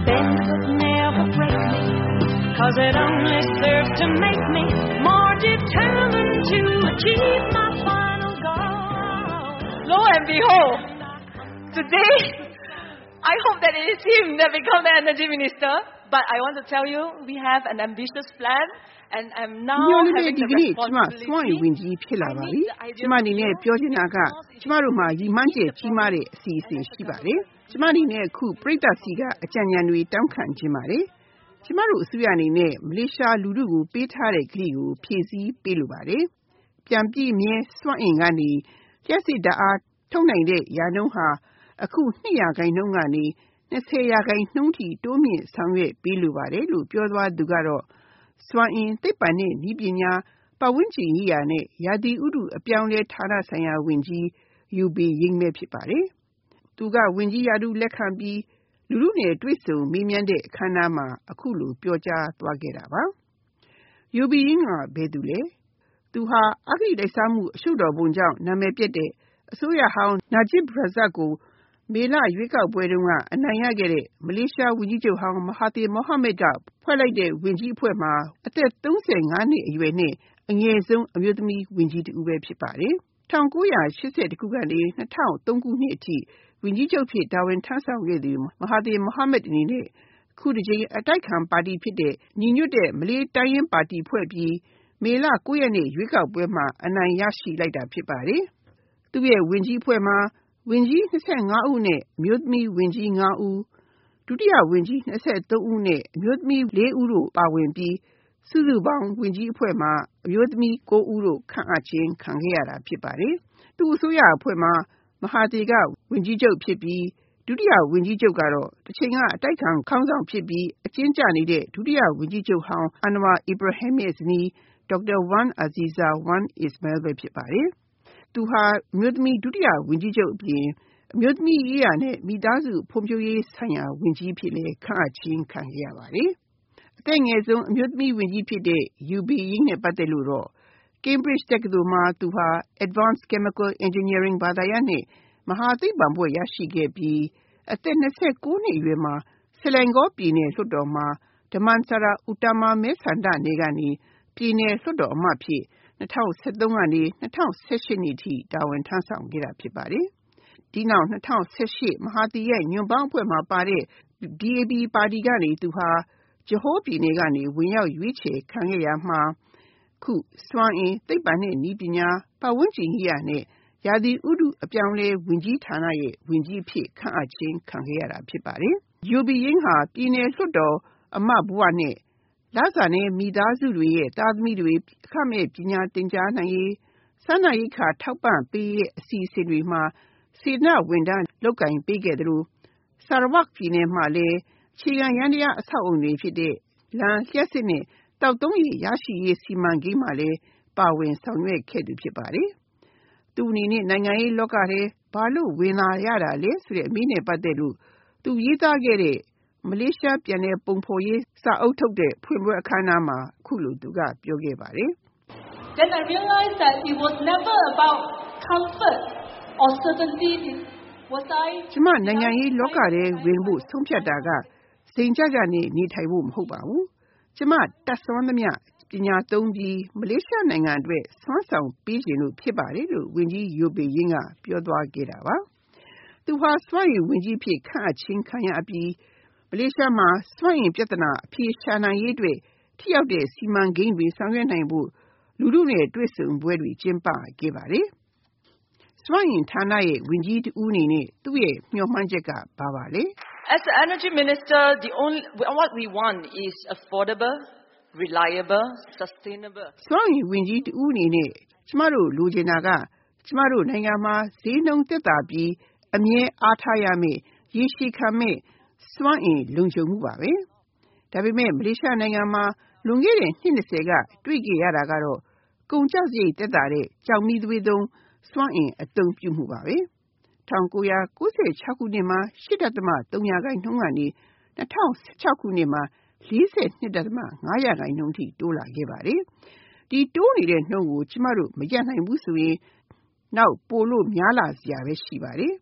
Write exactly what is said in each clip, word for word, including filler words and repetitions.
bend could never break me, 'cause it only serves to make me more determined to achieve my final goal. Lo and behold, today, I hope that it is him that becomes the energy minister. But I want to tell you, we have an ambitious plan, and I'm now having the responsibility. ကျမစွမ်းရည်ဝင်ကြီးဖြစ်လာပါပြီ။ကျမအနေနဲ့ပြောချင်တာကကျမတို့မှာရည်မှန်းချက်ကြီးမားတဲ့အစီအစဉ်ရှိပါတယ်။ကျမအနေနဲ့အခုပြည်သက်စီကအကြံဉာဏ်တွေတောင်းခံခြင်းပါတယ်။ကျမတို့အစိုးရအနေနဲ့မလေးရှားလူထုကိုပေးထားတဲ့ကတိကိုဖြည့်ဆည်းပေးလိုပါတယ်။ပြန်ပြည့်မြဲစွမ်းအင်ကနေလျှက်စစ်ဓာတ်အားထုတ်နိုင်တဲ့ရာနှုန်းဟာအခုနှစ်ရာခိုင်နှုန်းကနေနှစ်ဆယ်ရာခိုင်နှုန်းထိတိုးမြင့်ဆောင်ရွက်ပေးလိုပါတယ်လို့ပြောသွားသူကတော့စွမ်းအင်သိပ္ပံနဲ့နည်းပညာပတ်ဝန်းကျင်ရေးရာနဲ့ရာသီဥတုအပြောင်းလဲဌာနဆိုင်ရာဝန်ကြီးယူဘီယင်းပဲဖြစ်ပါတယ်။သူကဝန်ကြီးရာထူးလက်ခံပြီးလူထုနဲ့တွေ့ဆုံမေးမြန်းတဲ့အခမ်းအနားမှာအခုလိုပြောကြားသွားခဲ့တာပါ။ယူဘီယင်းကဘယ်သူလဲ။သူဟာအဂတိလိုက်စားမှုအရှုပ်တော်ပုံကြောင့်နာမည်ပြက်တဲ့အစိုးရဟောင်းနာဂျစ်ရာဇတ်ကိုမေလရွေးကောက်ပွဲတုန်းကအနိုင်ရခဲ့တဲ့မလေးရှားဝန်ကြီးချုပ်ဟောင်းမဟာသီမိုဟာမက်ကဖွဲ့လိုက်တဲ့ဝန်ကြီးအဖွဲ့မှာအသက်သုံးဆယ်ငါးနှစ်အရွယ်နဲ့အငယ်ဆုံးအမျိုးသမီးဝန်ကြီးတူပဲဖြစ်ပါတယ်။၁၉၈၁ ခုကနေ၂၀၀၃ခုနှစ်အထိဝန်ကြီးချုပ်ဖြစ်တာဝန်ထမ်းဆောင်ခဲ့သူမဟာသီမိုဟာမက်အနေနဲ့ခုတစ်ကြိမ်အတိုက်ခံပါတီဖြစ်တဲ့ညီညွတ်တဲ့မလေးတိုင်းရင်းပါတီဖွဲ့ပြီးမေလ၉ရက်နေ့ရွေးကောက်ပွဲမှာအနိုင်ရရှိလိုက်တာဖြစ်ပါတယ်။သူ့ရဲ့ဝန်ကြီးအဖွဲ့မှာဝန်ကြီး၂၅ဦးနဲ့အမျိုးသမီးဝန်ကြီး၅ဦးဒုတိယဝန်ကြီး၂၃ဦးနဲ့အမျိုးသမီး၄ဦးတို့ပါဝင်ပြီးစုစုပေါင်းဝန်ကြီးအဖွဲ့မှာအမျိုးသမီး၉ဦးတို့ခန့်အပ်ခြင်းခံခဲ့ရတာဖြစ်ပါတယ်။သူ့အစိုးရအဖွဲ့မှာမဟာသီကဝန်ကြီးချုပ်ဖြစ်ပြီးဒုတိယဝန်ကြီးချုပ်ကတော့တစ်ချိန်ကအတိုက်ခံခေါင်းဆောင်ဖြစ်ပြီးအကျဉ်းကျနေတဲ့ဒုတိယဝန်ကြီးချုပ်ဟောင်းအန်နဝါအီဘရာဟင်ရဲ့ဇနီးဒေါက်တာဝမ်အဇီဇာဝမ်အစ္စမဲလ်ပဲဖြစ်ပါတယ်။သူဟာအမျိုးသမီးဒုတိယဝန်ကြီးချုပ်အပြင်အမျိုးသမီးရေးရာနဲ့မိသားစုဖွံ့ဖြိုးရေးဆိုင်ရာဝန်ကြီးဖြစ်လည်းခန့်အပ်ခြင်းခံခဲ့ရပါတယ်။အသက်ငယ်ဆုံးအမျိုးသမီးဝန်ကြီးဖြစ်တဲ့ယူဘီယင်းနဲ့ပတ်သက်လို့တော့ Cambridge တက္ကသိုလ်မှာသူဟာ Advanced Chemical Engineering ဘာသာရပ်နဲ့မဟာသိပ္ပံဘွဲ့ရရှိခဲ့ပြီးအသက်၂၉နှစ်အရွယ်မှာဆလန်ကောပြည်နယ်လွှတ်တော်မှာဒမန်ဆရာဥတမာမဲဆန္ဒနယ်ကနေပြည်နယ်လွှတ်တော်အမတ်ဖြစ်၂၀၁၃ကနေ၂၀၁၈နှစ်ထိတာဝန်ထမ်းဆောင်ခဲ့တာဖြစ်ပါတယ်။ဒီနောက်၂၀၁၈မဟာသီရဲ့ညွန့်ပေါင်းအဖွဲ့မှာပါတဲ့ ဒီအေဘီ ပါတီကနေသူဟာဂျဟိုးပြည်နယ်ကနေဝင်ရောက်ရွေးချယ်ခံခဲ့ရမှာခုစွမ်းအင်သိပ္ပံနဲ့နည်းပညာပတ်ဝန်းကျင်ရေးရာနဲ့ရာသီဥတုအပြောင်းလဲဝန်ကြီးဌာနရဲ့ဝန်ကြီးဖြစ်ခန့်အပ်ခြင်းခံခဲ့ရတာဖြစ်ပါတယ်။ယူဘီယင်းဟာပြည်နယ်လွှတ်တော်အမတ်ဘဝနဲ့လစာနဲ့မိသားစုတွေရဲ့သားသမီးတွေအခမဲ့ပညာသင်ကြားနိုင်ရေးစားနပ်ရိက္ခာထောက်ပံ့ပေးတဲ့အစီအစဉ်တွေမှာစေတနာဝန်ထမ်းလုပ်ကိုင်ပေးခဲ့တယ်လို့ဆာရဝက်ပြည်နယ်မှာလည်းအခြေခံရန်တရားအဆောက်အုံတွေဖြစ်တဲ့လမ်းလျှက်စစ်နဲ့တောက်သုံးရည်ရရှိရေးစီမံကိန်းမှာလည်းပါဝင်ဆောင်ရွက်ခဲ့သူဖြစ်ပါတယ်။သူအနေနဲ့နိုင်ငံရေးလောကထဲဘာလို့ဝင်လာရတာလဲဆိုတဲ့အမေးနဲ့ပတ်သက်လို့သူရေးသားခဲ့တဲ့မလေးရှားပြည်နယ်ပုံဖော်ရေးစာအုပ်ထုတ်တဲ့ဖွင့်ပွဲအခမ်းအနားမှာအခုလိုသူကပြောခဲ့ပါတယ်။ Then I realized that it was never about comfort or certainty. Was I ကျမနိုင်ငံရေးလောကထဲဝင်ဖို့ဆုံးဖြတ်တာကစိန်ကြကြနဲ့နေထိုင်ဖို့မဟုတ်ပါဘူး။ကျမတတ်စွမ်းသမျှပညာသုံးပြီးမလေးရှားနိုင်ငံအတွက်စွမ်းဆောင်ပေးခြင်းလို့ဖြစ်ပါတယ်လို့ဝန်ကြီးယူဘီယင်းကပြောသွားခဲ့တာပါ။သူဟာစွမ်းရည်ဝန်ကြီးဖြစ်ခန့်အပ်ခြင်းခံရပြီးမလေးရှားမှာစွမ်းအင်ပြဿနာအဖြေရှာနိုင်ရေးအတွက်ထိရောက်တဲ့စီမံကိန်းတွေဆောင်ရွက်နိုင်ဖို့လူထုနဲ့တွေ့ဆုံပွဲတွေကျင်းပခဲ့ပါတယ်။စွမ်းအင်ဌာနရဲ့ဝန်ကြီးတဦးအနေနဲ့သူ့ရဲ့မျှော်မှန်းချက်ကဘာပါလဲ။ As the energy minister, the only what we want is affordable, reliable, sustainable. စွမ်းအင်ဝန်ကြီးတဦးအနေနဲ့ကျမတို့လိုချင်တာကကျမတို့နိုင်ငံမှာဈေးနှုန်းသက်သာပြီးအမြဲအားထားရမယ့်ရေရှည်ခံမယ့်စွမ်းအင်လုံခြုံမှုပါပဲ။ဒါပေမဲ့မလေးရှားနိုင်ငံမှာလွန်ခဲ့တဲ့နှစ်၂၀ကတွေ့ကြရတာကတော့ကုန်ကျစရိတ်သက်သာတဲ့ကြောင်မီးသွေးသုံးစွမ်းအင်အသုံးပြုမှုပါပဲ။၁၉၉၆ခုနှစ်မှာ ၈.၃ ရာခိုင်နှုန်းကနေ၂၀၁၆ခုနှစ်မှာ၄၂.၅ ရာခိုင်နှုန်းထိတိုးလာခဲ့ပါတယ်။ဒီတိုးနေတဲ့နှုန်းကိုကျမတို့မရပ်နိုင်ဘူးဆိုရင်နောက်ပိုလို့များလာစရာပဲရှိပါတယ်။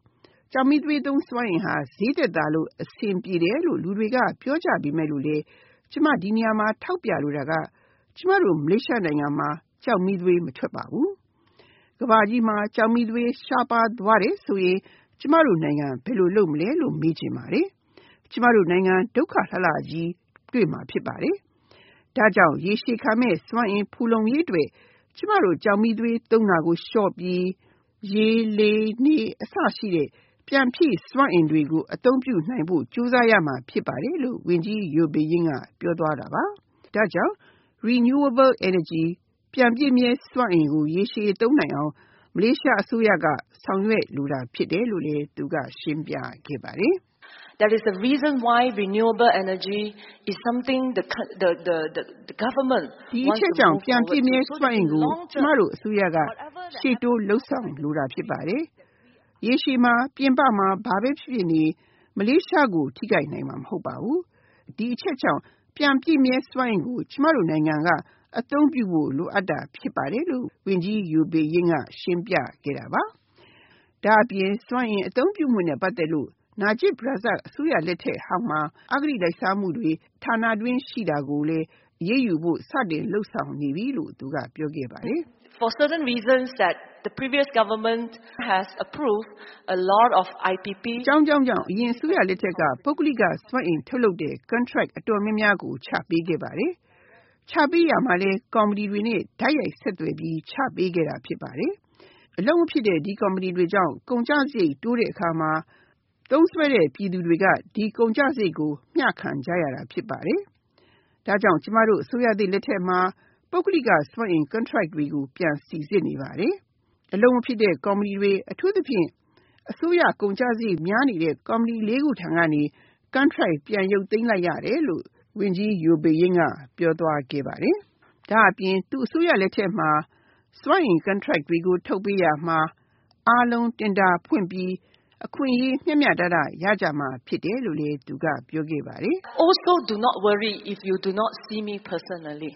ကျောက်မီးသွေးသုံးစွမ်းအင်ဟာဈေးသက်သာလို့အဆင်ပြေတယ်လို့လူတွေကပြောကြပေမဲ့လို့လေကျမဒီနေရာမှာထောက်ပြလိုတာကကျမတို့မလေးရှားနိုင်ငံမှာကျောက်မီးသွေးမထွက်ပါဘူးကမ္ဘာကြီးမှာကျောက်မီးသွေးရှားပါးသွားတယ်ဆိုရင်ကျမတို့နိုင်ငံဘယ်လိုလုပ်မလဲလို့မေးချင်ပါတယ်ကျမတို့နိုင်ငံဒုက္ခလှလှကြီးတွေ့မှာဖြစ်ပါတယ်ဒါကြောင့်ရေရှည်ခံမဲ့စွမ်းအင်ဖူလုံရေးအတွက်ကျမတို့ကျောက်မီးသွေးသုံးတာကိုလျှော့ပြီးရေလေနေအစရှိတဲ့ပြန်ဖြည့်စွမ်းအင်တွေကိုအသုံးပြုနိုင်ဖို့ကြိုးစားရမှာဖြစ်ပါတယ်လို့ဝန်ကြီးယိုဘေယင်းကပြောသွားတာပါဒါကြောင့် renewable energy ပြန်ပြည့်မြဲစွမ်းအင်ကိုရေရှည်သုံးနိုင်အောင်မလေးရှားအစိုးရကဆောင်ရွက်လိုတာဖြစ်တယ်လို့လည်းသူကရှင်းပြခဲ့ပါတယ် That is the reason why renewable energy is something the the the the, the government wants to move forward. ဒီအချက်ကြောင့်ပြန်ပြည့်မြဲစွမ်းအင်ကိုကျမတို့အစိုးရကရှေ့တိုးလှုပ်ဆောင်လိုတာဖြစ်ပါတယ်။ရေရှည်မှာပြင်ပမှာဘာပဲဖြစ်ဖြစ်နေမလေးရှားကိုထိခိုက်နိုင်မှာမဟုတ်ပါဘူး။ဒီအချက်ကြောင့်ပြန်ပြည့်မြဲစွမ်းအင်ကိုကျမတို့နိုင်ငံကအသုံးပြုဖို့လိုအပ်တာဖြစ်ပါတယ်လို့ဝန်ကြီးယိုဘေယင်းကရှင်းပြခဲ့တာပါ။ဒါအပြင်စွမ်းအင်အသုံးပြုမှုနဲ့ပတ်သက်လို့နာဂျစ်ဘရာဇတ်အစိုးရလက်ထက်ဟောင်းမှာအဂတိလိုက်စားမှုတွေဌာနတွင်းရှိတာကိုလည်းအရေးယူဖို့စတင်လှုပ်ဆောင်နေပြီလို့သူကပြောခဲ့ပါတယ်။ For certain reasons that the previous government has approved a lot of I P P ကြောင်းကြောင်းကြောင့်အရင်အစိုးရလက်ထက်ကပုဂ္ဂလိကစွမ်းအင်ထုတ်လုပ်တဲ့ contract အတော်များများကိုချပေးခဲ့ပါတယ်။ချပေးရမှာလဲကော်မတီတွေနဲ့ဓာတ်ရိုက်ဆက်သွယ်ပြီးချပေးခဲ့တာဖြစ်ပါတယ်။အလုံးဖြစ်တဲ့ဒီကော်မတီတွေကြောင့်ကုန်ကျစရိတ်တိုးတဲ့အခါမှာသုံးစွဲတဲ့ပြည်သူတွေကဒီကုန်ကျစရိတ်ကိုမျှခံကြရတာဖြစ်ပါတယ်။ဒါကြောင့်ကျမတို့အစိုးရသစ်လက်ထက်မှာပုဂ္ဂလိကစွမ်းအင် contract တွေကိုပြန်စီစစ်နေပါတယ်။အလုံးမဖြစ်တဲ့ကော်မတီတွေအထူးသဖြင့်အစိုးရကုန်ကျစရိတ်များနေတဲ့ကော်မတီလေးခုထံကနေ contract ပြန်ရုပ်သိမ်းလိုက်ရတယ်လို့ဝန်ကြီးယိုဘေယင်းကပြောသွားခဲ့ပါတယ်။ဒါအပြင်သူအစိုးရလက်ထက်မှာစွမ်းအင် contract တွေကိုထုတ်ပေးရမှာအားလုံးတင်ဒါဖွင့်ပြီးအခွင့်အရေးမျှမျှတတရကြမှာဖြစ်တယ်လို့လည်းသူကပြောခဲ့ပါတယ် Also do not worry if you do not see me personally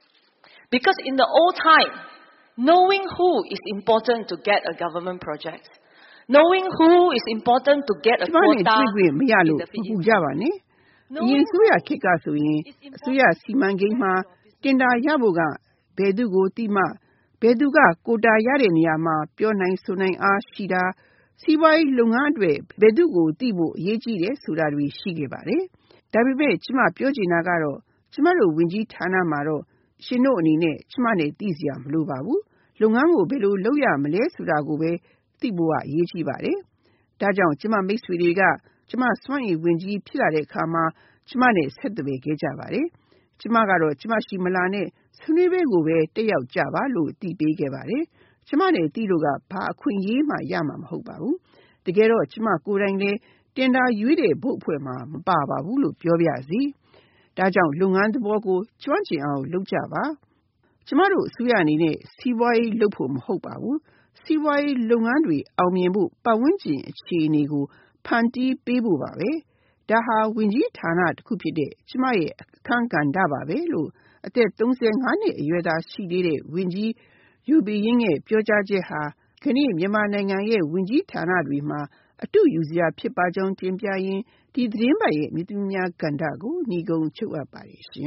because in the old time knowing who is important to get a government project knowing who is important to get a quota မရလို့ပူကြပါနဲ့အရင်ဆိုရခေတ်ကဆိုရင်အစိုးရစီမံကိန်းမှာတင်ဒါရဖို့ကဘယ်သူကိုတိမှဘယ်သူကကိုတာရတဲ့နေရာမှာပြောနိုင်ဆိုနိုင်အားရှိတာစီးပွားရေးလုပ်ငန်းတွေဘယ်သူကိုသိဖို့အရေးကြီးတယ်ဆိုတာတွေရှိခဲ့ပါတယ်။ဒါပေမဲ့ကျမပြောချင်တာကတော့ကျမတို့ဝင်ကြီးဌာနမှာတော့ရှင်တို့အနေနဲ့ကျမနဲ့သိစရာမလိုပါဘူး။လုပ်ငန်းကိုဘယ်လိုလုပ်ရမလဲဆိုတာကိုပဲသိဖို့ကအရေးကြီးပါတယ်။ဒါကြောင့်ကျမမိတ်ဆွေတွေကကျမစွမ်းရည်ဝင်ကြီးဖြစ်လာတဲ့အခါမှာကျမနဲ့ဆက်သွယ်ခဲ့ကြပါတယ်။ကျမကတော့ကျမရှိမလာနဲ့ဆွေးနွေးပွဲကိုပဲတက်ရောက်ကြပါလို့တည်ပေးခဲ့ပါတယ်။ကျမနဲ့တီးလို့ကဘာအခွင့်အရေးမှရမှာမဟုတ်ပါဘူးတကယ်တော့ကျမကိုယ်တိုင်လည်းတင်ဒါရွေးတဲ့ဘုတ်အဖွဲ့မှာမပါပါဘူးလို့ပြောပြစီဒါကြောင့်လုပ်ငန်းသဘောကိုကျွမ်းကျင်အောင်လုပ်ကြပါကျမတို့အစိုးရအနေနဲ့စီးပွားရေးလုပ်ဖို့မဟုတ်ပါဘူးစီးပွားရေးလုပ်ငန်းတွေအောင်မြင်ဖို့ပတ်ဝန်းကျင်အခြေအနေကိုဖန်တီးပေးဖို့ပါပဲဒါဟာဝင်ကြီးဌာနတစ်ခုဖြစ်တဲ့ကျမရဲ့အခန်းကဏ္ဍပါပဲလို့အသက်သုံးဆယ်ငါးနှစ်အရွယ်သားရှိသေးတဲ့ဝင်ကြီးယူဘီယင်းရဲ့ပြောကြားချက်ဟာခဏမြန်မာနိုင်ငံရဲ့ဝင်ကြီးဌာနတွေမှာအတူယူစရာဖြစ်ပါကြောင်းတင်ပြရင်းဒီသတင်းပတ်ရဲ့မြစ်သမီးများကဏ္ဍကိုညီကုံချုပ်အပ်ပါတယ်ရှင်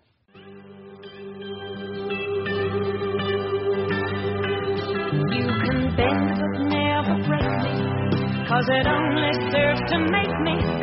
You can bend but never break me 'cause it only serves to make me